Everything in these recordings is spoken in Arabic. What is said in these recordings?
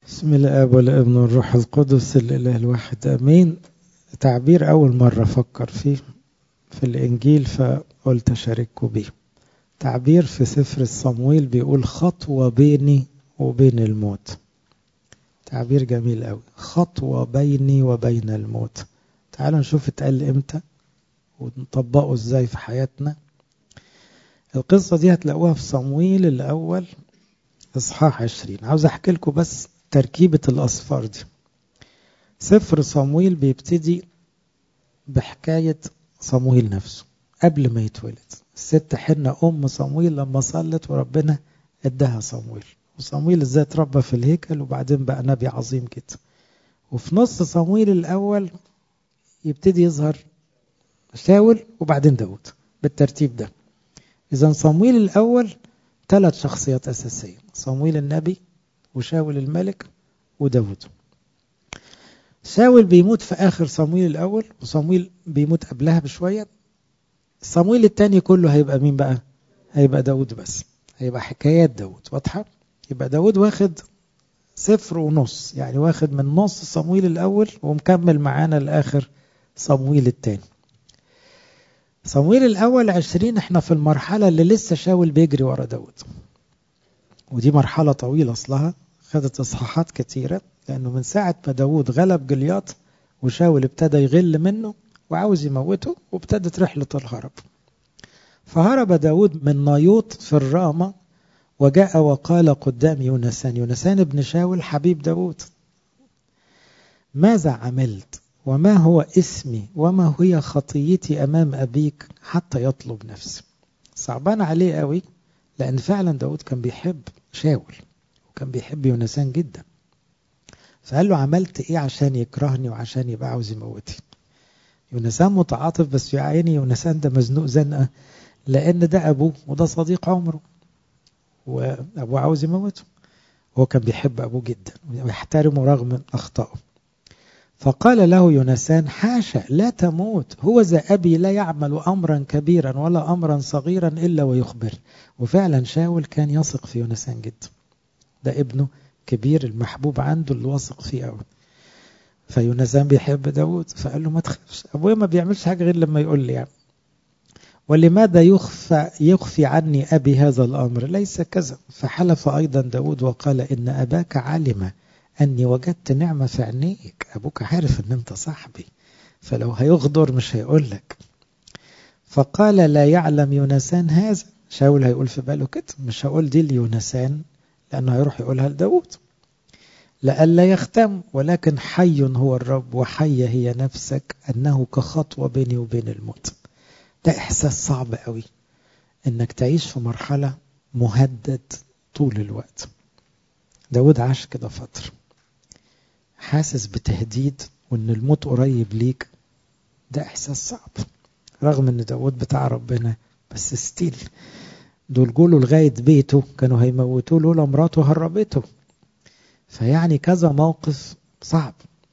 بسم الآب والابن والروح القدس الإله الواحد آمين. تعبير أول مرة أفكر فيه في الإنجيل فقلت أشارككم بيه. تعبير في سفر الصمويل بيقول خطوة بيني وبين الموت. تعبير جميل أوي، خطوة بيني وبين الموت. تعالوا نشوف اتقال إمتى ونطبقه إزاي في حياتنا. القصة دي هتلاقوها في صمويل الأول إصحاح 20. عاوز أحكي لكم بس تركيبة الأصفار دي. سفر صمويل بيبتدي بحكاية صمويل نفسه قبل ما يتولد. الست حنة أم صمويل لما صلت وربنا اداها صمويل، وصمويل ازاي اتربى في الهيكل وبعدين بقى نبي عظيم جدا. وفي نص صمويل الأول يبتدي يظهر شاول وبعدين داود بالترتيب ده. إذا صمويل الأول 3 شخصيات أساسية: صمويل النبي وشاول الملك وداود. شاول بيموت في آخر صمويل الأول، وصمويل بيموت قبلها بشوية. صمويل الثاني كله هيبقى مين بقى؟ هيبقى داود، بس هيبقى حكايات داود واضحة. يبقى داود واخد 1.5، يعني واخد من نص صمويل الأول ومكمل معانا لآخر صمويل الثاني. صمويل الأول 20 احنا في المرحلة اللي لسه شاول بيجري ورا داود، ودي مرحلة طويلة أصلها، خدت إصحاحات كتيرة، لأنه من ساعة ما داود غلب جلياط وشاول ابتدى يغل منه وعاوز يموته، وابتدت رحلة الهرب. فهرب داود من نايوط في الرامة وجاء وقال قدام يونسان، يونسان ابن شاول حبيب داود: ماذا عملت وما هو اسمي وما هي خطيتي أمام أبيك حتى يطلب نفسي؟ صعبان عليه قوي، لأن فعلا داود كان بيحب شاول وكان بيحب يونسان جدا. فقال له عملت ايه عشان يكرهني وعشان يبقى عاوز يموتي؟ يونسان متعاطف، بس يا عيني يونسان ده مزنوق زنقة، لأن ده أبوه وده صديق عمره وأبوه عاوز يموته. هو كان بيحب أبوه جدا ويحترمه رغم أخطائه. فقال له يونسان: حاشا، لا تموت، هو ذا أبي لا يعمل أمرا كبيرا ولا أمرا صغيرا إلا ويخبر. وفعلا شاول كان يثق في يونسان جدا، ده ابنه كبير المحبوب عنده اللي واثق فيه قوي. فيونسان بيحب داود، فقال له ما تخافش، أبويا ما بيعملش حاجة غير لما يقول لي يعني. ولماذا يخفي عني أبي هذا الأمر؟ ليس كذا. فحلف أيضا داود وقال: إن أباك علم أني وجدت نعمة في عينيك. أبوك عارف أن أنت صاحبي، فلو هيغدر مش هيقول لك. فقال: لا يعلم يونسان هذا. شاول هيقول في باله كده، مش هقول دي ليونسان لأنه هيروح يقولها لداود لألا يختم، ولكن حي هو الرب وحي هي نفسك أنه كخطوة بيني وبين الموت. ده إحساس صعب قوي، إنك تعيش في مرحلة مهدد طول الوقت. داود عاش كده فترة حاسس بتهديد وإن الموت قريب ليك. ده إحساس صعب، رغم إن داود بتاع ربنا، بس ستيل دول جولوا لغاية بيته كانوا هيموتوه لولا مراته هربته. فيعني كذا موقف صعب.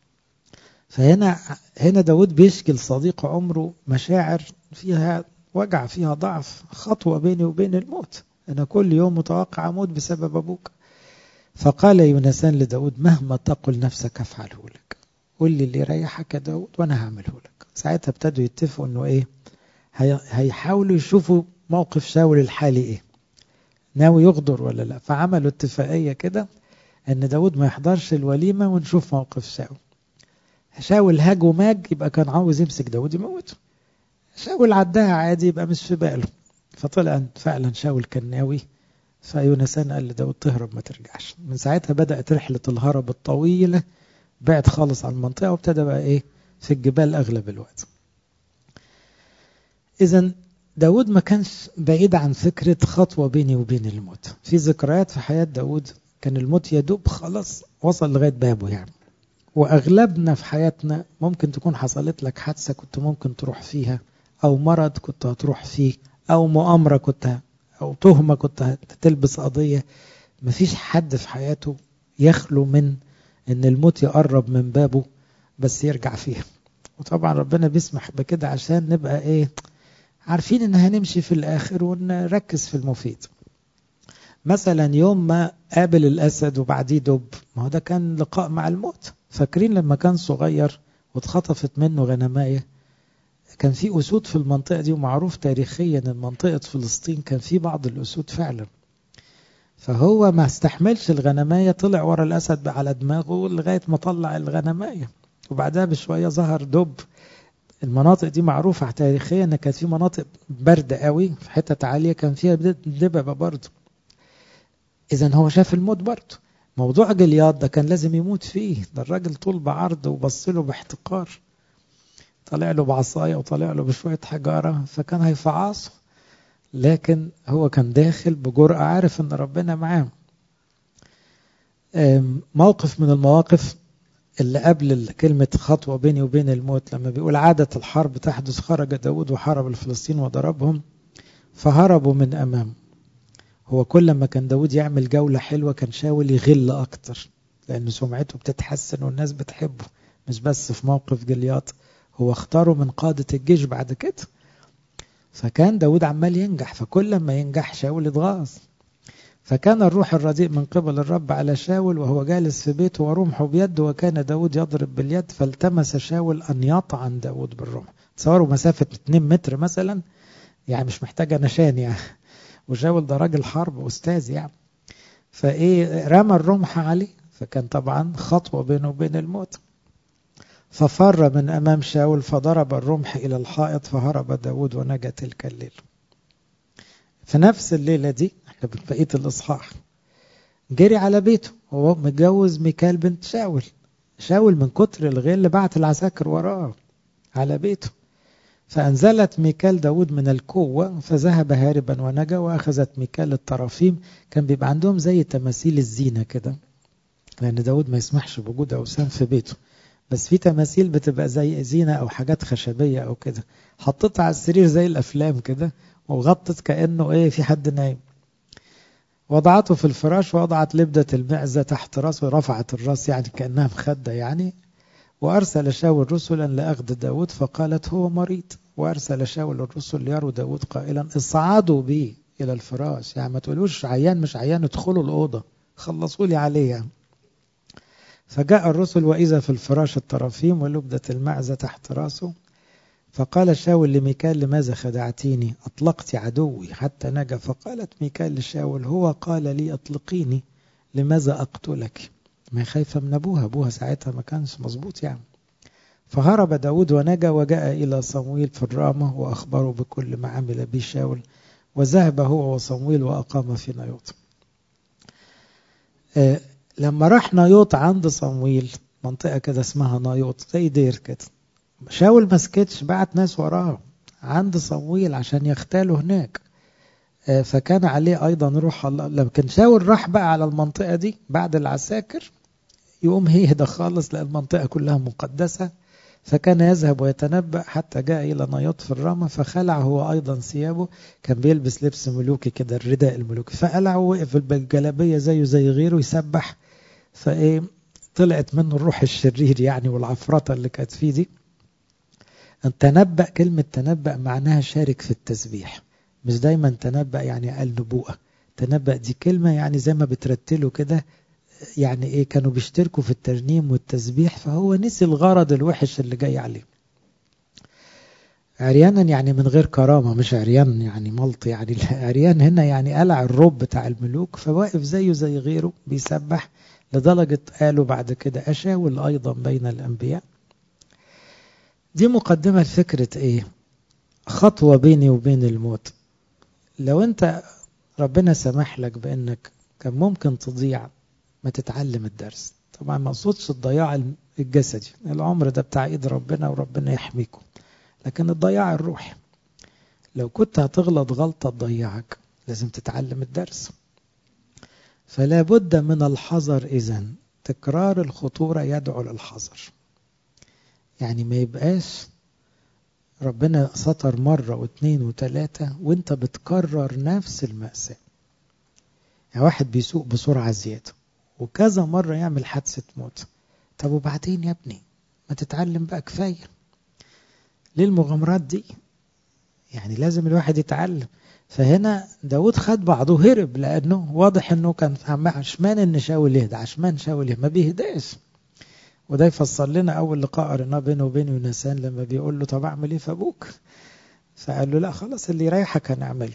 فهنا داود بيشكي لصديق عمره مشاعر فيها وجع، فيها ضعف. خطوة بيني وبين الموت، أنا كل يوم متوقع أموت بسبب أبوك. فقال يونسان لداود: مهما تقل نفسك أفعله لك، قل لي اللي يريحك يا داود وأنا هعمله لك. ساعتها ابتدوا يتفقوا أنه إيه، هيحاولوا يشوفوا موقف شاول الحالي إيه، ناوي يغدر ولا لا. فعملوا اتفاقية كده أن داود ما يحضرش الوليمة ونشوف موقف شاول. شاول هاج وماج يبقى كان عاوز يمسك داود يموته، شاول عداها عادي يبقى مش في باله. فطلع فعلا شاول كان ناوي. فيونسان قال لداود: تهرب ما ترجعش. من ساعتها بدأت رحلة الهرب الطويلة، بعد خالص عن المنطقة وابتدى بقى ايه في الجبال أغلب الوقت. إذن داود ما كانش بعيد عن فكرة خطوة بيني وبين الموت. في ذكريات في حياة داود كان الموت يدوب خلاص وصل لغاية بابه يعني. وأغلبنا في حياتنا ممكن تكون حصلت لك حادثة كنت ممكن تروح فيها، أو مرض كنت هتروح فيه، أو مؤامرة أو تهمة كنت هتلبس قضية. مفيش حد في حياته يخلو من أن الموت يقرب من بابه بس يرجع فيها. وطبعا ربنا بيسمح بكده عشان نبقى إيه، عارفين إن هنمشي في الآخر ونركز في المفيد. مثلا يوم ما قابل الأسد وبعديه دب، ما هو ده كان لقاء مع الموت. فاكرين لما كان صغير واتخطفت منه غنماية، كان في أسود في المنطقة دي، ومعروف تاريخيا ان منطقة فلسطين كان في بعض الأسود فعلا. فهو ما استحملش الغنماية، طلع ورا الأسد على دماغه لغاية ما طلع الغنماية، وبعدها بشوية ظهر دب. المناطق دي معروفة تاريخيا ان كانت في مناطق باردة قوي في حتة عالية كان فيها دببة برضه. إذا هو شاف الموت برضه. موضوع جلياد ده كان لازم يموت فيه، ده الراجل طول بعرض وبص له باحتقار، طلع له بعصاية وطلع له بشوية حجارة، فكان هيفعصه. لكن هو كان داخل بجرأة عارف ان ربنا معاه. موقف من المواقف اللي قبل كلمة خطوة بيني وبين الموت، لما بيقول عادة الحرب تحدث، خرج داود وحارب الفلسطين وضربهم فهربوا من أمامه. هو كل ما كان داود يعمل جولة حلوة كان شاول يغل أكتر، لأن سمعته بتتحسن والناس بتحبه. مش بس في موقف جليات، هو اختاره من قادة الجيش بعد كده. فكان داود عمال ينجح، فكل ما ينجح شاول يتغاظ. فكان الروح الرديء من قبل الرب على شاول وهو جالس في بيته ورمحه بيده، وكان داود يضرب باليد، فالتمس شاول أن يطعن داود بالرمح. تصوروا مسافة 2 متر مثلا، يعني مش محتاجة نشان يعني، وشاول ده راجل حرب وأستاذ يعني. فإيه، رمى الرمح عليه، فكان طبعا خطوة بينه وبين الموت. ففر من أمام شاول فضرب الرمح إلى الحائط، فهرب داود ونجا تلك الليل. في نفس الليلة دي، احنا بقية الإصحاح، جري على بيته. هو متجوز ميكال بنت شاول. شاول من كتر الغل بعت العساكر وراه على بيته. فأنزلت ميكال داود من الكوة فذهب هاربا ونجا، وأخذت ميكال الطرافيم. كان بيبقى عندهم زي تماثيل الزينة كده، لأن داود ما يسمحش بوجود أوثان في بيته، بس في تماثيل بتبقى زي زينة أو حاجات خشبية أو كده، حطتها على السرير زي الأفلام كده، وغطت كأنه إيه في حد نايم. وضعته في الفراش، ووضعت لبدة المعزة تحت رأسه، رفعت الرأس يعني كأنها مخدة يعني. وأرسل شاول رسلا لأخذ داود، فقالت هو مريض. وأرسل شاول الرسل ليروا داود قائلا اصعدوا بي إلى الفراش، يعني ما تقولوش عيان مش عيان، ادخلوا الأوضة خلصوا لي عليه يعني. فجاء الرسل وإذا في الفراش الطرافيم ولبدة المعزة تحت رأسه. فقال شاول لميكال لماذا خدعتيني؟ أطلقت عدوي حتى نجا. فقالت ميكال لشاول هو قال لي أطلقيني، لماذا أقتلك؟ ما خايفة من أبوها ساعتها ما كانش مظبوط يعني. فهرب داود ونجا، وجاء إلى صمويل في الرامة وأخبره بكل ما عمل به شاول، وذهب هو وصمويل وأقام في نيوط. لما راح نيوط عند صمويل، منطقة كده اسمها نيوط زي دير كده، شاول ما سكتش، بعت ناس وراه عند صمويل عشان يختالوا هناك. فكان عليه أيضا روح الله. لكن شاول راح بقى على المنطقة دي بعد العساكر، يقوم يهدى خالص لأن المنطقة كلها مقدسة. فكان يذهب ويتنبأ حتى جاء إلى نيوط في الرامة، فخلع هو أيضا ثيابه. كان بيلبس لبس ملوكي كده، الرداء الملوكي، فقلع ووقف بالجلابية زيه زي غيره يسبح. فإيه، طلعت منه الروح الشرير يعني والعفرطة اللي كانت فيه دي. تنبأ، كلمة تنبأ معناها شارك في التسبيح، مش دايما تنبأ يعني قال نبوءة. تنبأ دي كلمة يعني زي ما بترتلوا كده، يعني ايه، كانوا بيشتركوا في الترنيم والتسبيح، فهو نسي الغرض الوحش اللي جاي عليه. عريانا يعني من غير كرامة، مش عريان يعني ملط يعني، عريان هنا يعني قلع الروب بتاع الملوك، فواقف زيه زي غيره بيسبح. لدرجة قالوا بعد كده أشاول أيضا بين الأنبياء. دي مقدمة لفكرة ايه، خطوة بيني وبين الموت. لو انت ربنا سمح لك بانك كان ممكن تضيع، ما تتعلم الدرس. طبعا ما اقصدش الضياع الجسدي، العمر ده بتاع ايد ربنا وربنا يحميكم، لكن الضياع الروحي، لو كنت هتغلط غلطة تضيعك لازم تتعلم الدرس. فلا بد من الحذر. إذن تكرار الخطورة يدعو للحذر، يعني ما يبقاش ربنا سطر مرة واثنين وثلاثة وانت بتكرر نفس المأساة. يعني واحد بيسوق بسرعة زيادة وكذا مرة يعمل حادثة موت، طب وبعدين يا ابني ما تتعلم بقى، كفاية ليه المغامرات دي؟ يعني لازم الواحد يتعلم. فهنا داود خد بعضه هرب، لأنه واضح أنه كان عشمان أن شاول يهدى، عشمان شاول ما بيهداش. وده يفسر لنا أول لقاء قريناه بينه وبين يونسان لما بيقول له طب أعمل إيه في أبوك؟ فقال له لا خلاص اللي يريحك هنعمله.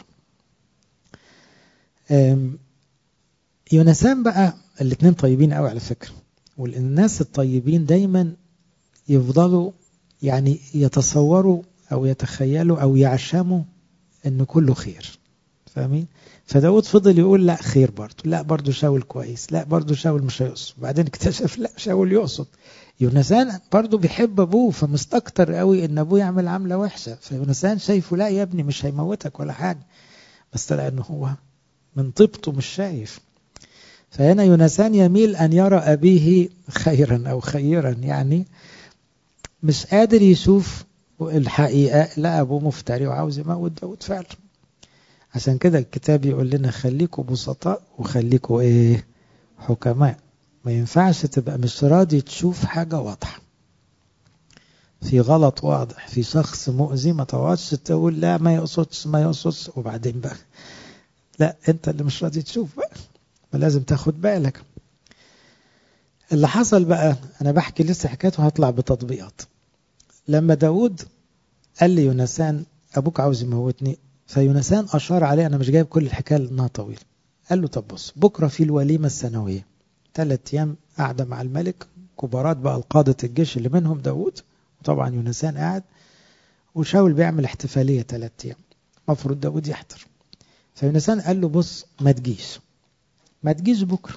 يونسان بقى الاثنين طيبين قوي على فكرة، والناس الطيبين دايما يفضلوا يعني يتصوروا أو يتخيلوا أو يعشموا أنه كله خير، فاهمين؟ فداود فضل يقول لا خير برضه، لا برضه شاول كويس، لا برضه شاول مش هيقصد، بعدين اكتشف لا شاول يقصد. يونسان برضه بيحب أبوه، فمستكتر قوي أن أبوه يعمل عملة وحشة، فيونسان شايفه لا يا ابني مش هيموتك ولا حاجة، بس لأنه هو من طيبته مش شايف. فهنا يونسان يميل أن يرى أبيه خيرا أو خيرا، يعني مش قادر يشوف الحقيقة، لا أبوه مفتري وعاوز يموت داود فعلا. عشان كده الكتاب يقول لنا خليكوا بسطاء وخليكوا حكماء. ما ينفعش تبقى مش راضي تشوف حاجة واضحة، في غلط واضح، في شخص مؤذي، ما تقعدش تقول لا ما يقصدش ما يقصدش وبعدين بقى لا انت اللي مش راضي تشوف بقى، ما لازم تاخد بالك. اللي حصل بقى انا بحكي لسه حكايته وهطلع بتطبيقات. لما داود قال لي يونسان ابوك عاوز يموتني، فيونسان اشار عليه، انا مش جايب كل الحكايه لانها طويله، قال له طب بص بكره في الوليمه السنويه 3 ايام قاعده مع الملك، كبارات بقى القاده الجيش اللي منهم داود، وطبعا يونسان قاعد، وشاول بيعمل احتفاليه 3 ايام المفروض داود يحضر. فيونسان قال له بص ما تجيش بكره،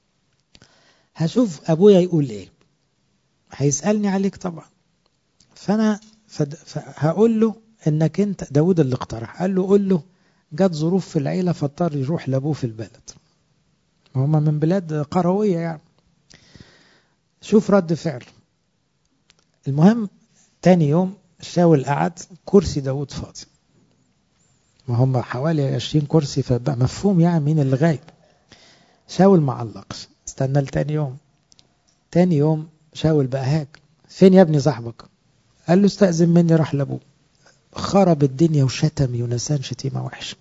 هشوف ابويا يقول ايه، هيسالني عليك طبعا، فانا هقول له انك انت داود اللي اقترح، قال له قول له جت ظروف في العيله فاضطر يروح لابوه في البلد، هما من بلاد قرويه يعني، شوف رد فعل. المهم تاني يوم شاول قعد، كرسي داود فاضي، ما هم حوالي 20 كرسي، فبقى مفهوم يعني مين اللي غايب. شاول ما علقش، استنى لتاني يوم. تاني يوم شاول بقى هاك، فين يا ابني صاحبك؟ قال له استأذن مني، راح لابوه، خرب الدنيا وشتم يونسان شتيمة وحشة.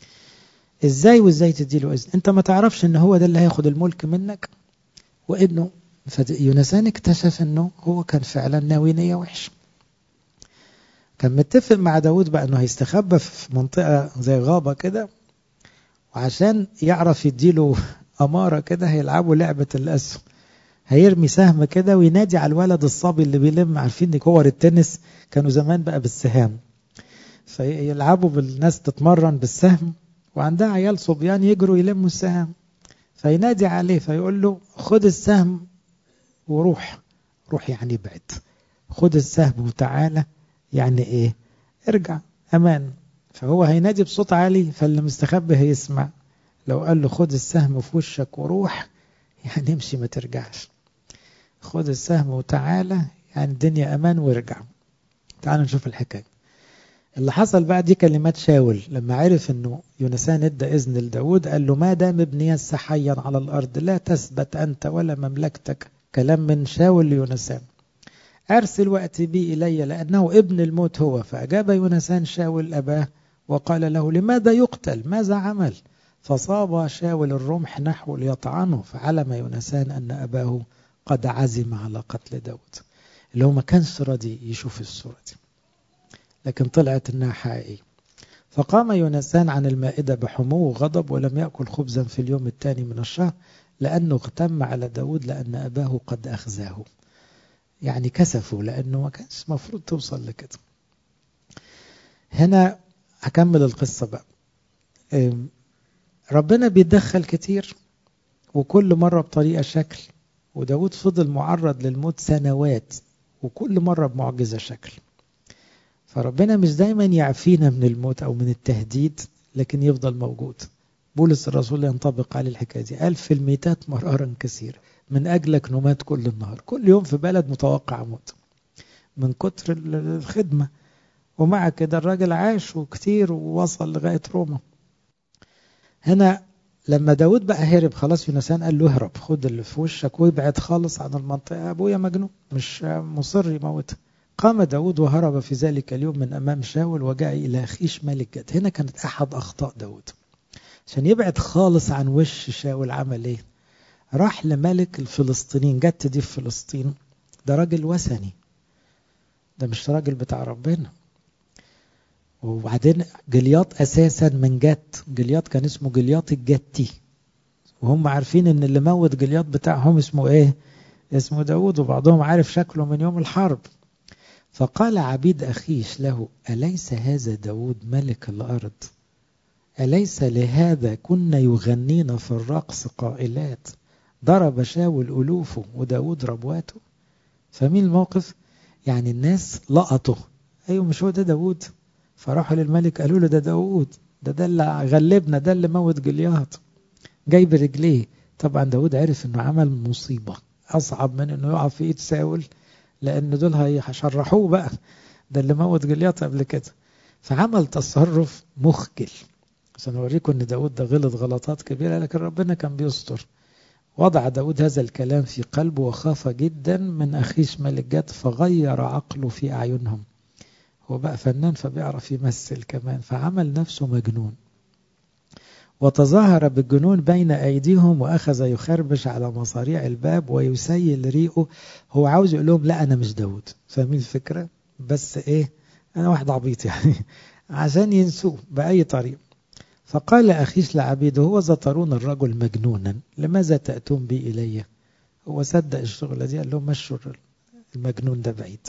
ازاي وازاي تديله اذن؟ انت ما تعرفش ان هو ده اللي هياخد الملك منك وابنه. فيونسان اكتشف انه هو كان فعلا ناوي نية وحشة. كان متفق مع داود بقى انه هيستخبى في منطقة زي غابة كده، وعشان يعرف يديله أمارة كده هيلعبوا لعبة الأسهم، هيرمي سهم كده وينادي على الولد الصبي اللي بيلم، عارفين كور التنس كانوا زمان بقى بالسهام، فيلعبوا بالناس تتمرن بالسهم، وعندها عيال صبيان يجروا يلموا السهم، فينادي عليه فيقول له خد السهم وروح، روح يعني ابعد، خد السهم وتعالى يعني ايه، ارجع امان. فهو هينادي بصوت عالي، فاللي مستخبي هيسمع. لو قال له خد السهم في وشك وروح، يعني امشي ما ترجعش، خد السهم وتعالى يعني الدنيا امان وارجع. تعالوا نشوف الحكاية اللي حصل بعد دي. كلمات شاول لما عرف انه يونسان ادى اذن لداود، قال له ما دام ابني يس حيا على الارض لا تثبت انت ولا مملكتك. كلام من شاول ليونسان، ارسل واتي بي الي لانه ابن الموت هو. فاجاب يونسان شاول اباه وقال له لماذا يقتل، ماذا عمل؟ فصاب شاول الرمح نحو ليطعنه، فعلم يونسان ان اباه قد عزم على قتل داود، اللي هو ما كانش راضي يشوف الصورة دي، لكن طلعت انها حقيقية. فقام يونسان عن المائدة بحمو وغضب، ولم يأكل خبزا في اليوم الثاني من الشهر، لأنه اغتم على داود لأن أباه قد أخزاه، يعني كسفوا لأنه ما كانش مفروض توصل لكده. هنا هكمل القصة بقى. ربنا بيتدخل كتير وكل مرة بطريقة شكل، وداود فضل معرض للموت سنوات وكل مرة بمعجزة شكل. فربنا مش دايما يعفينا من الموت أو من التهديد، لكن يفضل موجود. بولس الرسول ينطبق عليه الحكاية دي، قال في الميتات مرارا كثير من أجلك نمات كل النهار، كل يوم في بلد متوقع موت من كتر الخدمة، ومع كده الراجل عاش وكتير ووصل لغاية روما. هنا لما داود بقى هرب خلاص، يونسان قال له اهرب، خد اللي في وشك وابعد خالص عن المنطقة، أبويا مجنون مش مصر يموتها، قام داود وهرب في ذلك اليوم من أمام شاول وجاء إلى أخيش ملك جد. هنا كانت أحد أخطاء داود، عشان يبعد خالص عن وش شاول عمل إيه؟ راح لملك الفلسطينيين. جت دي في فلسطين، ده راجل وثني، ده مش راجل بتاع ربنا. وبعدين جلياط أساسا من جت، جلياط كان اسمه جلياط الجتي، وهم عارفين ان اللي موت جلياط بتاعهم اسمه ايه؟ اسمه داود، وبعضهم عارف شكله من يوم الحرب. فقال عبيد أخيش له: أليس هذا داود ملك الأرض؟ أليس لهذا كنا يغنين في الرقص قائلات ضرب شاول ألوفه وداود ربواته؟ فمين الموقف؟ يعني الناس لقطوا، أيوه مش هو ده داود؟ فراحوا للملك قالوا له ده داود، ده اللي غلبنا، ده اللي موت جلياط جاي برجليه. طبعا داود عرف انه عمل مصيبة أصعب من انه يقع في ايد ساول، لأن دول هيشرحوه بقى، ده اللي موت جلياط قبل كده. فعمل تصرف مخجل عشان أوريكم أن داود ده غلط غلطات كبيرة، لكن ربنا كان بيستر. وضع داود هذا الكلام في قلبه وخاف جدا من أخيش ملك جد، فغير عقله في أعينهم. هو بقى فنان فبيعرف يمثل كمان، فعمل نفسه مجنون وتظاهر بالجنون بين أيديهم، وأخذ يخربش على مصاريع الباب ويسيل ريقه. هو عاوز يقول لهم لا أنا مش داود، فاهمين الفكرة؟ بس إيه، أنا واحد عبيط يعني عشان ينسوه بأي طريقة. فقال أخيش لعبيده: هو ترون الرجل مجنونا، لماذا تأتون بي إلي؟ هو صدق الشغلة دي، قال لهم مشوا المجنون ده بعيد.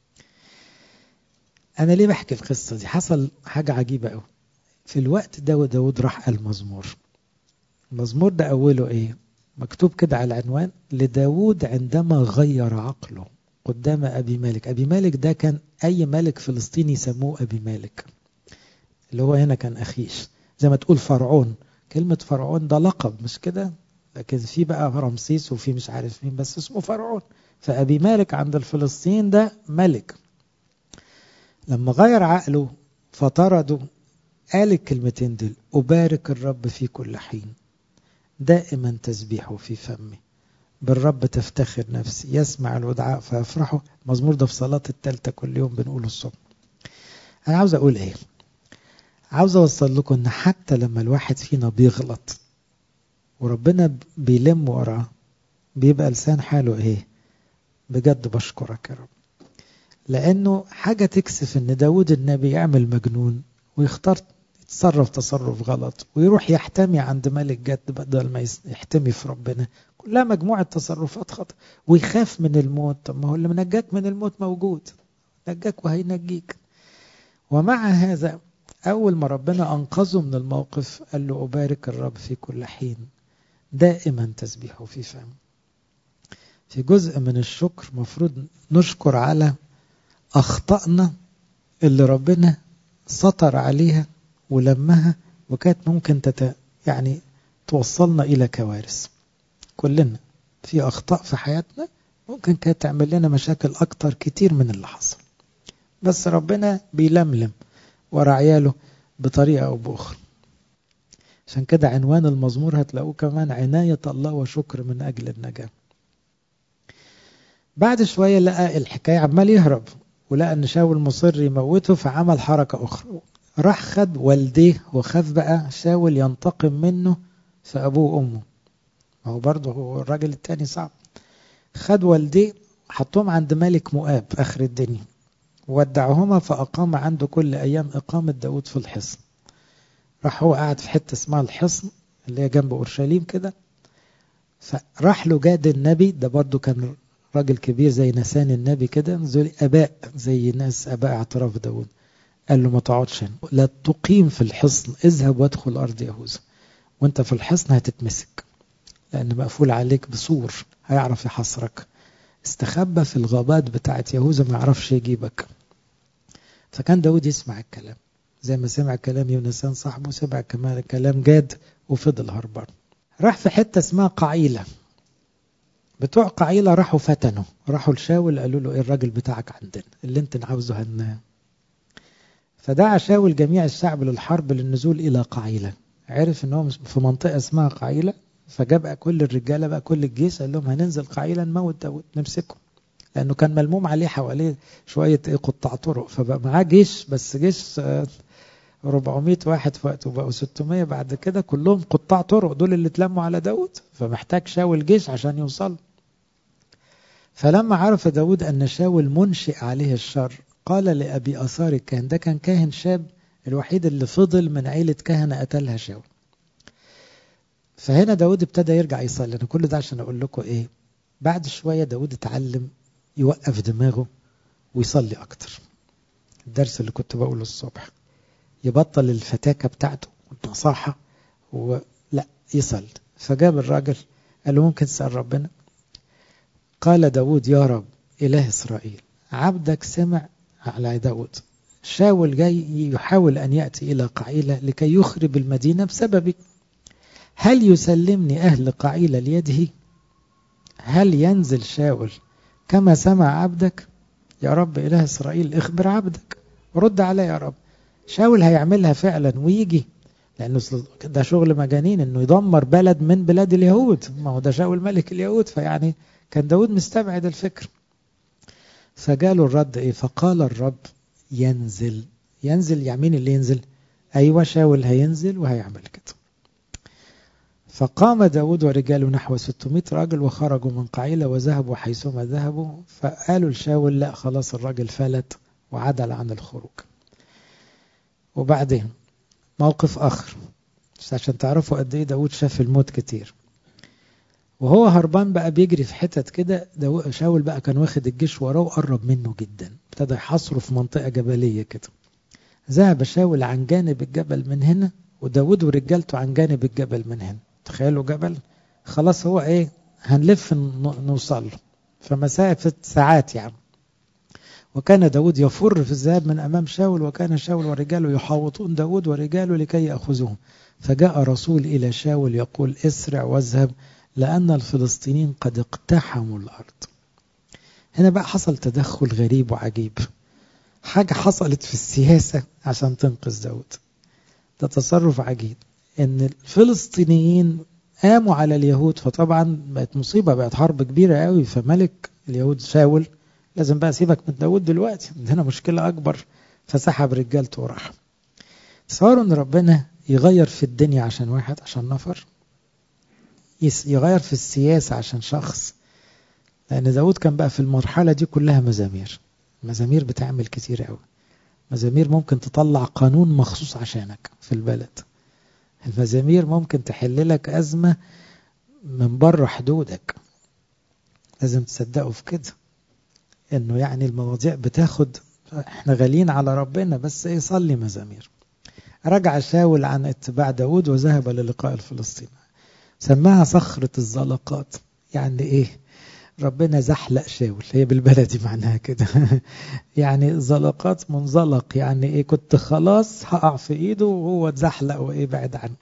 أنا ليه بحكي القصة دي؟ حصل حاجة عجيبة أوي في الوقت ده. داود راح قال مزمور. المزمور ده أوله إيه؟ مكتوب كده على العنوان: لداود عندما غير عقله قدام أبي مالك. أبي مالك ده كان أي ملك فلسطيني يسموه أبي مالك، اللي هو هنا كان أخيش. زي ما تقول فرعون، كلمة فرعون ده لقب مش كده، لكن في بقى رمسيس وفي مش عارف مين، بس اسمه فرعون. فأبي مالك عند الفلسطين ده ملك. لما غير عقله فطرده، قال الكلمتين دول: أبارك الرب في كل حين، دائما تسبيحه في فمي، بالرب تفتخر نفسي، يسمع الودعاء فيفرحوا. المزمور ده في صلاة التالتة كل يوم بنقوله الصبح. أنا عاوز أقول إيه؟ عاوز أوصل لكم أن حتى لما الواحد فينا بيغلط وربنا بيلم وراه، بيبقى لسان حاله إيه؟ بجد بشكرك يا رب. لأنه حاجة تكسف أن داود النبي يعمل مجنون ويختار يتصرف تصرف غلط ويروح يحتمي عند ملك جد بدل ما يحتمي في ربنا. كلها مجموعة تصرفات خطأ. ويخاف من الموت. طب ما هو اللي منجاك من الموت موجود، نجاك وهينجيك. ومع هذا أول ما ربنا أنقذه من الموقف قال له: أبارك الرب في كل حين، دائما تسبيحه في فم. في جزء من الشكر مفروض نشكر على أخطأنا اللي ربنا سطر عليها ولمها، وكانت ممكن يعني توصلنا إلى كوارث. كلنا في أخطاء في حياتنا ممكن كانت تعمل لنا مشاكل أكتر كتير من اللي حصل، بس ربنا بيلملم ورا عياله بطريقة أو بأخرى. عشان كده عنوان المزمور هتلاقوه كمان: عناية الله وشكر من أجل النجاة. بعد شوية لقى الحكاية عمال يهرب، ولقى أن شاول مصر يموته، فعمل حركة أخرى. راح خد والديه وخاف بقى شاول ينتقم منه في أبوه وأمه، هو برضه هو الراجل التاني صعب. خد والديه حطهم عند ملك مؤاب آخر الدنيا، ودعهما فأقام عنده كل أيام إقامة داود في الحصن. راح هو قاعد في حتة اسمها الحصن اللي هي جنب أورشليم كده. فراح له جاد النبي، ده برضه كان راجل كبير زي نسان النبي كده، زي أباء زي ناس أباء اعتراف داود. قال له: ما تقعدش، لا تقيم في الحصن، اذهب وادخل أرض يهوذا، وانت في الحصن هتتمسك لأن مقفول عليك بسور هيعرف يحصرك. استخبى في الغابات بتاعت يهوذا ما يعرفش يجيبك. فكان داود يسمع الكلام زي ما سمع كلام يونسان صاحبه، سمع كمان كلام جاد وفضل هربان. راح في حتة اسمها قعيلة. بتوع قعيلة راحوا فتنوا، راحوا لشاول قالوا له: ايه الراجل بتاعك عندنا اللي انت عاوزه فدعا شاول جميع الشعب للحرب للنزول إلى قعيلة. عرف انهم في منطقة اسمها قعيلة، فجاب كل الرجالة بقى كل الجيش قال لهم: هننزل قعيلة نموت داود نمسكه. لأنه كان ملموم عليه حواليه شوية قطاع طرق، فبقى معاه جيش، بس جيش 400 واحد في وقته، بقوا 600 بعد كده، كلهم قطاع طرق، دول اللي اتلموا على داود، فمحتاج شاول جيش عشان يوصل. فلما عرف داود أن شاول منشئ عليه الشر قال لأبي أثار الكاهن، ده كان كاهن شاب الوحيد اللي فضل من عيلة كهنة قتلها شاول. فهنا داود ابتدى يرجع يصلي. أنا كل ده عشان أقول لكم إيه، بعد شوية داود اتعلم يوقف دماغه ويصلي أكتر. الدرس اللي كنت بقوله الصبح، يبطل الفتاكة بتاعته والنصاحة ولا يصلي. فجاب الراجل قال له ممكن تسأل ربنا؟ قال داود يا رب إله إسرائيل عبدك سمع على داود، شاول جاي يحاول أن يأتي إلى قعيلة لكي يخرب المدينة بسببي، هل يسلمني أهل قعيلة ليده؟ هل ينزل شاول كما سمع عبدك؟ يا رب إله إسرائيل اخبر عبدك ورد علي يا رب. شاول هيعملها فعلا ويجي، لأنه ده شغل مجانين أنه يدمر بلد من بلاد اليهود، ما هو ده شاول ملك اليهود، فيعني كان داود مستبعد الفكر. فجاله الرد إيه؟ فقال الرب ينزل. ينزل يمين اللي ينزل؟ أيوة شاول هينزل وهيعمل كده. فقام داود ورجاله نحو 600 راجل وخرجوا من قعيلة وذهبوا حيثما ذهبوا. فقالوا لشاول لا خلاص الراجل فلت وعدل عن الخروج. وبعدين موقف آخر عشان تعرفوا قد ايه داود شاف الموت كتير. وهو هربان بقى بيجري في حتت كده، شاول بقى كان واخد الجيش وراه وقرب منه جدا، ابتدى يحاصره في منطقة جبلية كده. ذهب شاول عن جانب الجبل من هنا وداود ورجالته عن جانب الجبل من هنا. تخيلوا جبل، خلاص هو ايه هنلف نوصل له، فمسافة ساعات يعني. وكان داود يفر في الذهاب من أمام شاول، وكان شاول ورجاله يحاوطون داود ورجاله لكي يأخذوهم. فجاء رسول إلى شاول يقول اسرع واذهب لأن الفلسطينيين قد اقتحموا الأرض. هنا بقى حصل تدخل غريب وعجيب، حاجة حصلت في السياسة عشان تنقذ داود. ده تصرف عجيب، ان الفلسطينيين قاموا على اليهود، فطبعا بقت مصيبة، بقت حرب كبيرة قوي. فملك اليهود شاول لازم بقى سيبك من داود دلوقتي، عندنا مشكلة أكبر. فسحب رجالته وراح. تصوروا ان ربنا يغير في الدنيا عشان واحد، عشان نفر، يغير في السياسة عشان شخص. لأن داود كان بقى في المرحلة دي كلها مزامير. مزامير بتعمل كتير قوي، مزامير ممكن تطلع قانون مخصوص عشانك في البلد. المزامير ممكن تحل لك أزمة من بره حدودك. لازم تصدقوا في كده، انه يعني المواضيع بتاخد، احنا غاليين على ربنا بس ايه، صلي مزامير. رجع شاول عن اتباع داود وذهب للقاء الفلسطيني، سماها صخرة الزلقات. يعني ايه؟ ربنا زحلق شاول، هي بالبلدي معناها كده يعني زلقات منزلق، يعني ايه، كنت خلاص هقع في ايده وهو اتزحلق وايه بعد عنه.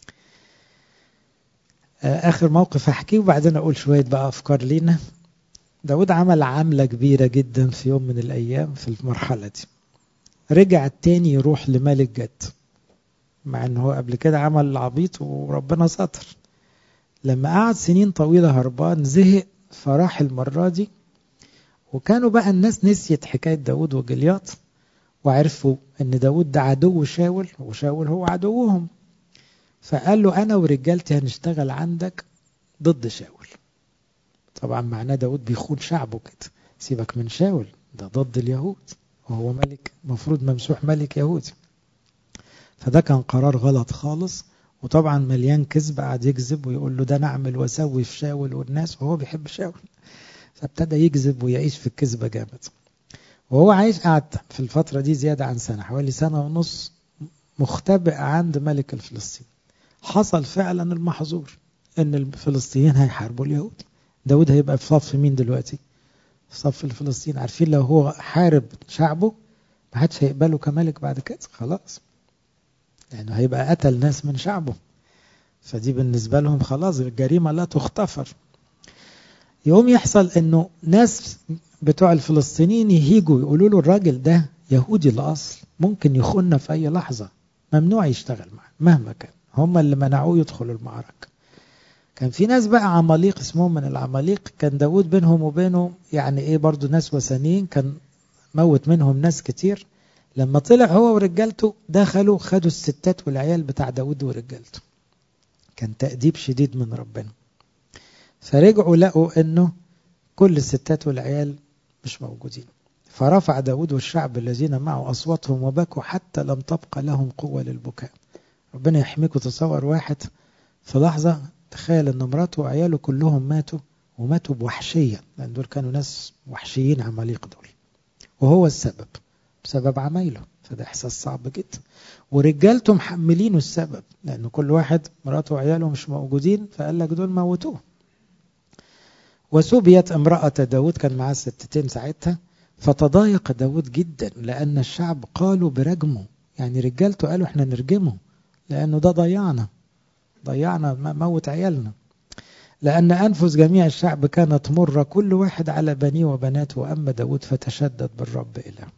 اخر موقف احكيه وبعدين اقول شوية بقى افكار لينا. داود عمل عملة كبيرة جدا في يوم من الايام في المرحلة دي. رجع التاني يروح لملك جد، مع انه هو قبل كده عمل العبيط وربنا ستر. لما قعد سنين طويلة هربان زهق، فراح المرة دي. وكانوا بقى الناس نسيت حكاية داود وجلياط، وعرفوا ان داود ده عدو شاول وشاول هو عدوهم. فقال له انا ورجالتي هنشتغل عندك ضد شاول. طبعا معناه داود بيخون شعبه كده، سيبك من شاول ده ضد اليهود، وهو ملك مفروض ممسوح ملك يهودي. فده كان قرار غلط خالص، وطبعا مليان كذب، قاعد يكذب ويقول له ده نعمل واسوي في شاول والناس، وهو بيحب شاول. فابتدى يكذب ويعيش في الكذبة جامد. وهو عايش، قعد في الفترة دي زيادة عن سنة، حوالي سنة ونص مختبئ عند ملك الفلسطين. حصل فعلا المحظور ان الفلسطينيين هيحاربوا اليهود. داود هيبقى في صف مين دلوقتي؟ في صف الفلسطين. عارفين لو هو حارب شعبه ما حدش هيقبله كملك بعد كده خلاص، لانه هيبقى قتل ناس من شعبه. فدي بالنسبة لهم خلاص الجريمة لا تغتفر. يوم يحصل انه ناس بتوع الفلسطينيين يهيجوا يقولوا له الراجل ده يهودي الأصل، ممكن يخوننا في أي لحظة، ممنوع يشتغل معه مهما كان، هم اللي منعوه يدخل المعركة. كان في ناس بقى عماليق اسمهم من العماليق، كان داود بينهم وبينه يعني ايه برضو ناس وثنيين، كان موت منهم ناس كتير. لما طلع هو ورجالته دخلوا خدوا الستات والعيال بتاع داود ورجالته، كان تأديب شديد من ربنا. فرجعوا لقوا انه كل الستات والعيال مش موجودين، فرفع داود والشعب الذين معه أصواتهم وبكوا حتى لم تبقى لهم قوة للبكاء. ربنا يحميكوا. تصور واحد في لحظة تخيل ان مراته وعياله كلهم ماتوا، وماتوا بوحشية، لأن دول كانوا ناس وحشيين عماليق دول، وهو السبب بسبب عمايله. فده إحساس صعب جدا. ورجالته محملينه السبب، لأن كل واحد مراته وعياله مش موجودين، فقال لك دول موتوه. وسبيت امرأة داود، كان معاه ستتين ساعتها، فتضايق داود جدا لأن الشعب قالوا برجمه. يعني رجالته قالوا احنا نرجمه لأنه ده ضيعنا موت عيالنا. لأن أنفس جميع الشعب كانت مرة كل واحد على بنيه وبناته، وأما داود فتشدد بالرب إله.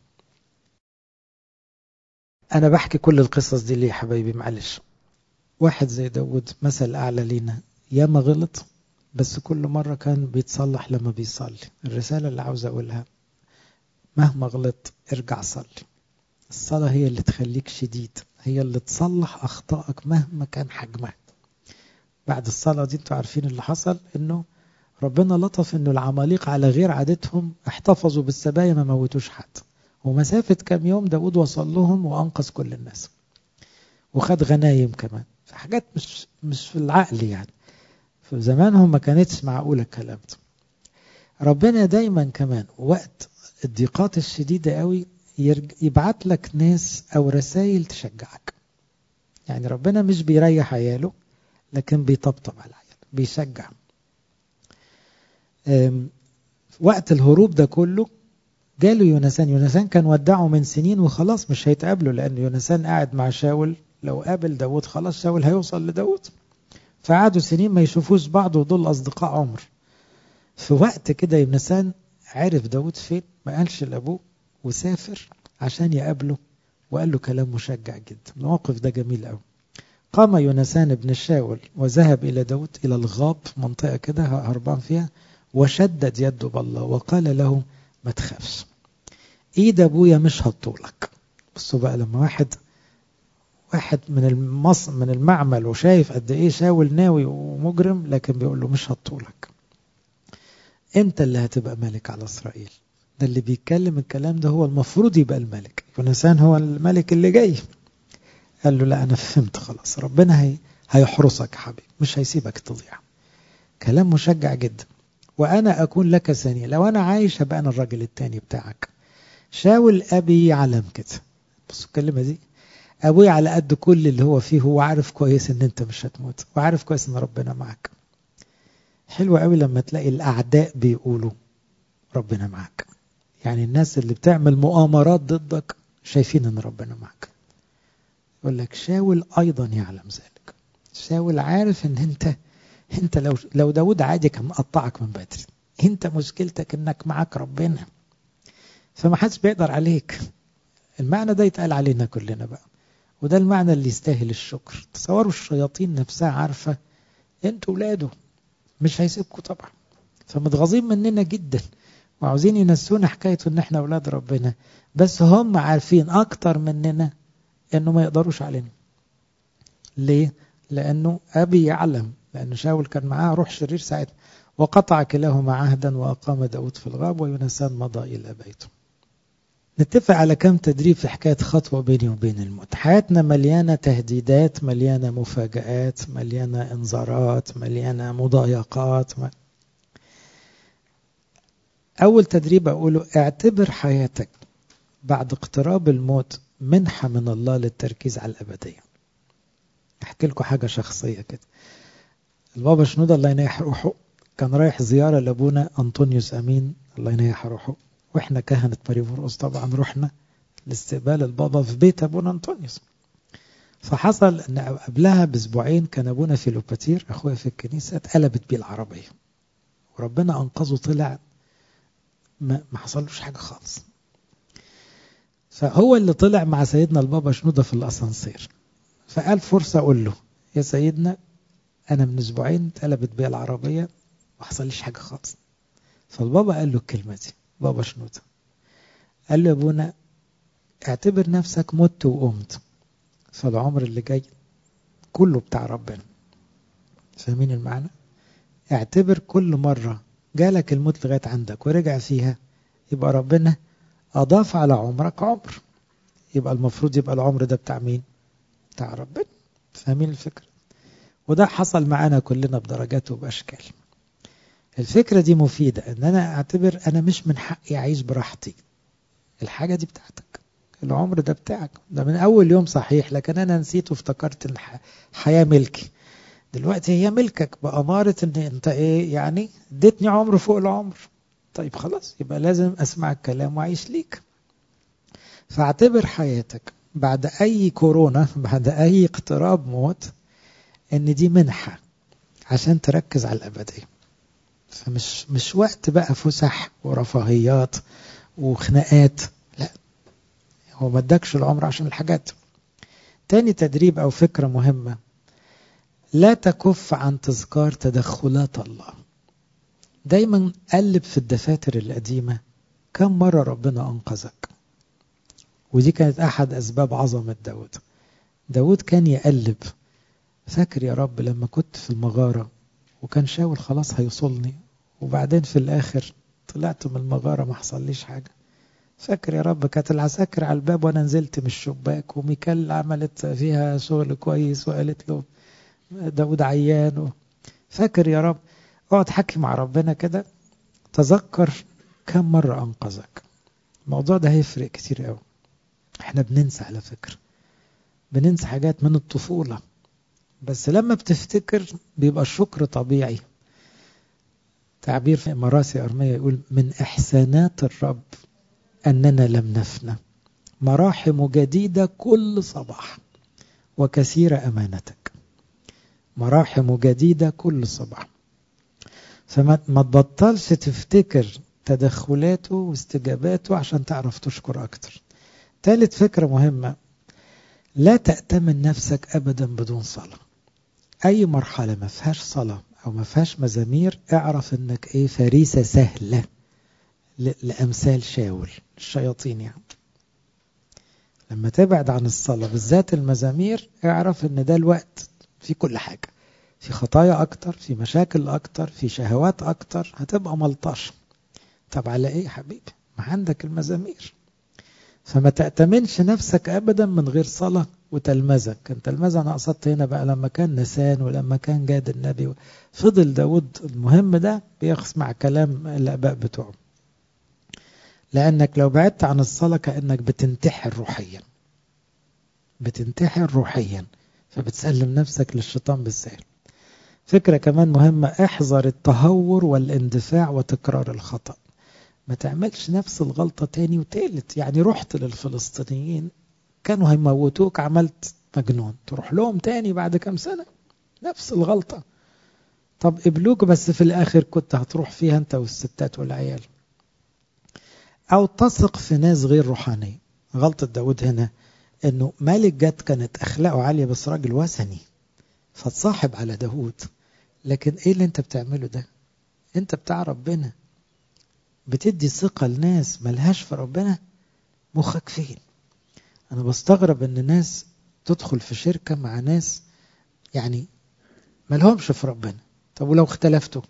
أنا بحكي كل القصص دي ليه يا حبايبي؟ معلش، واحد زي داود مثل أعلى لينا، ياما غلط بس كل مرة كان بيتصلح لما بيصلي. الرسالة اللي عاوز أقولها، مهما غلط ارجع صلي. الصلاة هي اللي تخليك شديد، هي اللي تصلح أخطائك مهما كان حجمها. بعد الصلاة دي انتوا عارفين اللي حصل، انه ربنا لطف انه العماليق على غير عادتهم احتفظوا بالسبايا، ما موتوش حد. ومسافة كام يوم داود وصل لهم وأنقذ كل الناس، وخد غنايم كمان. في حاجات مش في العقل يعني، في زمانهم ما كانتش معقولة الكلام ده. ربنا دايما كمان وقت الضيقات الشديدة قوي يبعت لك ناس أو رسائل تشجعك. يعني ربنا مش بيريح عياله، لكن بيطبطب على عياله، بيشجع. وقت الهروب ده كله جاله يونسان كان ودعه من سنين وخلاص مش هيتقابلوا، لأن يونسان قاعد مع شاول، لو قابل داود خلاص شاول هيوصل لداود. فقعدوا سنين ما يشوفوش بعض، ودول أصدقاء عمر. في وقت كده يونسان عرف داود فين، ما قالش لأبوه وسافر عشان يقابله، وقال له كلام مشجع جدا. الموقف ده جميل قوي. قام يونسان ابن شاول وذهب إلى داود إلى الغاب، منطقة كده هربان فيها، وشدد يده بالله وقال له ما تخافش، ايد ابويا مش هتطولك. بصوا بقى، لما واحد من المعمل وشايف قد ايه شاول ناوي ومجرم، لكن بيقول له مش هتطولك، انت اللي هتبقى ملك على اسرائيل. ده اللي بيتكلم الكلام ده هو المفروض يبقى الملك. يونسان هو الملك اللي جاي. قال له لا، انا فهمت خلاص، ربنا هيحرسك يا حبيبي، مش هيسيبك تضيع. كلام مشجع جدا. وانا اكون لك ثانية، لو انا عايش هبقى انا الراجل التاني بتاعك. شاول ابي يعلم كده. بصوا الكلمة دي، ابوي على قد كل اللي هو فيه، هو عارف كويس ان انت مش هتموت، وعارف كويس ان ربنا معك. حلو قوي لما تلاقي الاعداء بيقولوا ربنا معك. يعني الناس اللي بتعمل مؤامرات ضدك شايفين ان ربنا معك. يقول لك شاول ايضا يعلم ذلك. شاول عارف ان انت لو داود عادي كان مقطعك من بدري. انت مشكلتك انك معك ربنا، فما حدش بيقدر عليك. المعنى ده يتقال علينا كلنا بقى، وده المعنى اللي يستاهل الشكر. تصوروا الشياطين نفسها عارفة انتوا ولاده، مش هيسيبكوا طبعا، فمتغاظين مننا جدا وعاوزين ينسونا حكاية ان احنا اولاد ربنا. بس هم عارفين اكتر مننا انه ما يقدروش علينا. ليه؟ لانه ابي يعلم، لان شاول كان معاه روح شرير ساعتها. وقطع كلاهما عهدا واقام داود في الغاب، ويونسان مضى الى بيته. نتفق على كم تدريب في حكاية خطوة بيني وبين الموت. حياتنا مليانة تهديدات، مليانة مفاجآت، مليانة انذارات، مليانة مضايقات. أول تدريب أقوله، اعتبر حياتك بعد اقتراب الموت منحة من الله للتركيز على الأبدية. أحكي لكم حاجة شخصية كده. البابا شنودة الله ينيح روحه كان رايح زيارة لأبونا أنطونيوس أمين الله ينيح روحه، وإحنا كهنة ماري مرقس طبعا رحنا لاستقبال البابا في بيت أبونا أنطونيوس. فحصل أن قبلها بأسبوعين كان أبونا فيلوباتير أخويا في الكنيسة اتقلبت بيه العربية، وربنا أنقذه، طلع ما حصلوش حاجة خالص. فهو اللي طلع مع سيدنا البابا شنودة في الأسانسير، فقال فرصة أقول له يا سيدنا أنا من أسبوعين اتقلبت بيا العربية ما حصليش حاجة خالص. فالبابا قال له الكلمة دي، بابا شنودة، قال له يا ابونا اعتبر نفسك مت وقمت، فالعمر اللي جاي كله بتاع ربنا. فاهمين المعنى؟ اعتبر كل مرة جالك الموت لغاية عندك ورجع فيها، يبقى ربنا أضاف على عمرك عمر، يبقى المفروض يبقى العمر ده بتاع مين؟ بتاع ربنا. فاهمين الفكرة؟ وده حصل معانا كلنا بدرجات وبأشكال. الفكرة دي مفيدة، ان انا اعتبر انا مش من حقي اعيش براحتي، الحاجة دي بتاعتك، العمر ده بتاعك، ده من اول يوم صحيح، لكن انا نسيت وافتكرت ان الحياة ملكي. دلوقتي هي ملكك بأمارة ان انت ايه يعني اديتني عمر فوق العمر. طيب خلاص، يبقى لازم اسمع الكلام واعيش ليك. فاعتبر حياتك بعد اي كورونا، بعد اي اقتراب موت، ان دي منحة عشان تركز على الابدية. فمش وقت بقى فسح ورفاهيات وخناقات، لا، هو ما ادكش العمر عشان الحاجات. تاني تدريب او فكرة مهمة، لا تكف عن تذكار تدخلات الله. دايما قلب في الدفاتر القديمة كم مرة ربنا أنقذك. ودي كانت أحد أسباب عظمة داود. داود كان يقلب، فاكر يا رب لما كنت في المغارة وكان شاول خلاص هيوصلني، وبعدين في الآخر طلعت من المغارة ما حصليش حاجة. فاكر يا رب كانت العساكر على الباب وانا نزلت من الشباك، وميكال عملت فيها شغل كويس وقالت له داود عيان. فاكر يا رب. اقعد حكي مع ربنا كده، تذكر كم مرة أنقذك. الموضوع ده هيفرق كتير قوي. احنا بننسى على فكرة، بننسى حاجات من الطفولة، بس لما بتفتكر بيبقى الشكر طبيعي. تعبير في مراسي أرمية يقول من إحسانات الرب أننا لم نفنى، مراحم جديدة كل صباح وكثيرة أمانتك. مراحم جديدة كل صباح. فما تبطلش تفتكر تدخلاته واستجاباته عشان تعرف تشكر أكتر. ثالث فكرة مهمة، لا تأتمن نفسك أبدا بدون صلاة. أي مرحلة ما فيهاش صلاة أو ما فيهاش مزامير، اعرف أنك إيه، فريسة سهلة لأمثال شاول الشياطين يعني. لما تبعد عن الصلاة بالذات المزامير، اعرف ان ده الوقت في كل حاجة، في خطايا اكتر، في مشاكل اكتر، في شهوات اكتر، هتبقى ملطش. طب على ايه يا حبيبي؟ ما عندك المزامير. فما تأتمنش نفسك ابدا من غير صلاة وتلمذك. التلمذة انا قصدت هنا بقى لما كان نسان ولما كان جاد النبي، فضل داود المهم ده بيسمع كلام الاباء بتوعه. لانك لو بعدت عن الصلاة كأنك بتنتحر روحيا، بتنتحر روحيا، فبتسلم نفسك للشيطان بالسهل. فكرة كمان مهمة، احذر التهور والاندفاع وتكرار الخطأ. ما تعملش نفس الغلطة تاني وتالت. يعني رحت للفلسطينيين كانوا هيموتوك، عملت مجنون، تروح لهم تاني بعد كام سنة نفس الغلطة. طب قبلوك بس في الآخر كنت هتروح فيها انت والستات والعيال. أو تثق في ناس غير روحانية. غلطة داود هنا انه مالك جد كانت اخلاقه عالية بس راجل وثني، فتصاحب على داود. لكن ايه اللي انت بتعمله ده؟ انت بتاع ربنا، بتدي ثقة لناس ملهاش في ربنا، مخك فين؟ انا بستغرب ان ناس تدخل في شركة مع ناس يعني ملهمش في ربنا. طب ولو اختلفتوا؟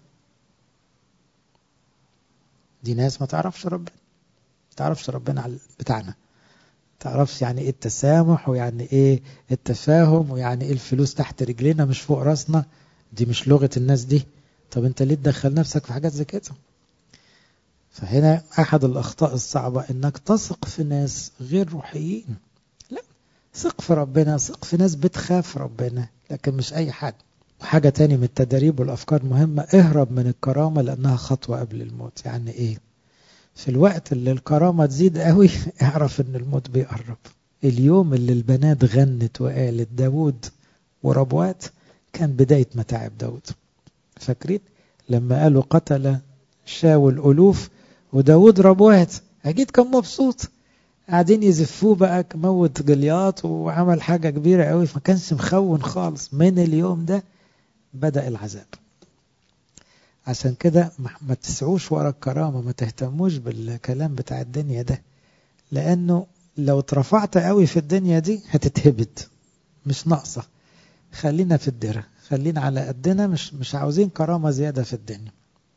دي ناس ما تعرفش ربنا، ما تعرفش ربنا على بتاعنا، تعرفش يعني ايه التسامح ويعني ايه التفاهم ويعني ايه الفلوس تحت رجلينا مش فوق راسنا. دي مش لغة الناس دي. طب انت ليه تدخل نفسك في حاجات زي كده؟ فهنا احد الاخطاء الصعبة انك تثق في ناس غير روحيين. لا، ثق في ربنا، ثق في ناس بتخاف ربنا، لكن مش اي حد. وحاجة تاني من التدريب والافكار مهمة، اهرب من الكرامة لانها خطوة قبل الموت. يعني ايه؟ في الوقت اللي الكرامة تزيد قوي اعرف ان الموت بيقرب. اليوم اللي البنات غنت وقالت داود وربوات كان بداية متاعب داود. فاكرين لما قالوا قتل شاول ألوف وداود ربوات؟ أكيد كان مبسوط. قاعدين يزفوه بقى موت جليات وعمل حاجة كبيرة قوي، ما كانش مخون خالص. من اليوم ده بدأ العذاب. عشان كده ما تسعوش ورا الكرامة، ما تهتموش بالكلام بتاع الدنيا ده، لأنه لو اترفعت قوي في الدنيا دي هتتهبد، مش ناقصة. خلينا في الدرة، خلينا على قدنا، مش عاوزين كرامة زيادة في الدنيا.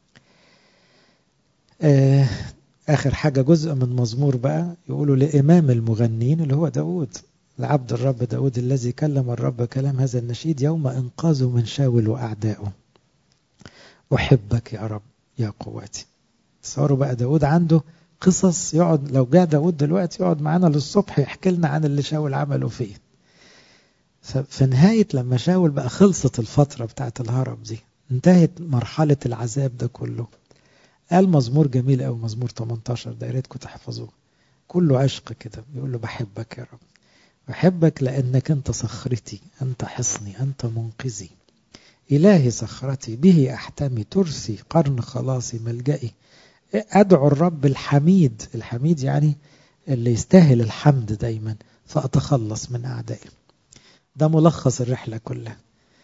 آخر حاجة جزء من مزمور بقى يقولوا لإمام المغنين اللي هو داود، لعبد الرب داود الذي كلم الرب كلام هذا النشيد يوم إنقاذه من شاول وأعدائه. أحبك يا رب يا قوتي. تصوروا بقى داود عنده قصص، يقعد لو جاء داود دلوقتي يقعد معانا للصبح يحكي لنا عن اللي شاول عمله فيه. في نهاية لما شاول بقى خلصت الفترة بتاعت الهرب دي، انتهت مرحلة العذاب ده كله، قال مزمور جميل أو مزمور 18 ده، يا ريتكم تحفظوه، كله عشق كده، بيقول له بحبك يا رب، بحبك لأنك أنت صخرتي، أنت حصني، أنت منقذي، إلهي صخرتي به أحتمي، ترسي قرن خلاصي ملجئي. أدعو الرب الحميد، الحميد يعني اللي يستاهل الحمد دايما، فأتخلص من أعدائي. ده ملخص الرحلة كلها.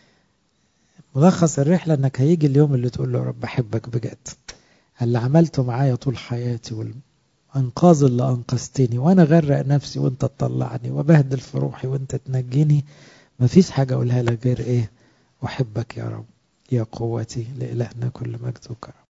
ملخص الرحلة أنك هيجي اليوم اللي تقول له رب أحبك بجد، اللي عملته معايا طول حياتي والأنقاذ اللي أنقذتني، وأنا غرق نفسي وأنت تطلعني، وبهدل في روحي وأنت تنجيني، مفيش حاجة أقولها لك غير إيه؟ أحبك يا رب يا قوتي، لإلهنا كل مجد وكرم.